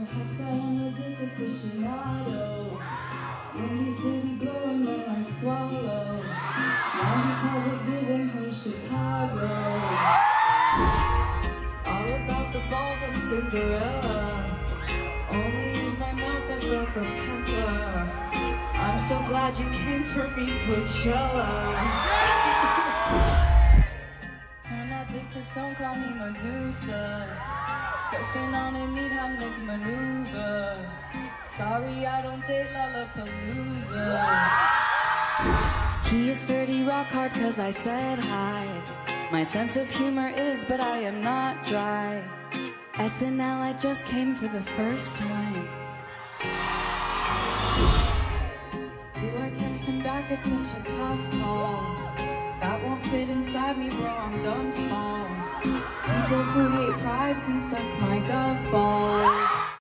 Perhaps I am a dick aficionado. Windy city blowing and I swallow. Now he calls it living in Chicago. All about the balls and Cinderella. Only use my mouth, that's a cappella. I'm so glad you came for me, Coachella. Turn out dictors, don't call me Medusa. Choking on a neat Heimlich maneuver. Sorry, I don't date Lollapalooza. He is 30, rock hard cause I said hi. My sense of humor is, but I am not dry. SNL, I just came for the first time. Do I text him back? It's such a tough call. That won't fit inside me, bro, I'm dumb small. People who hate pride can suck my gov ball.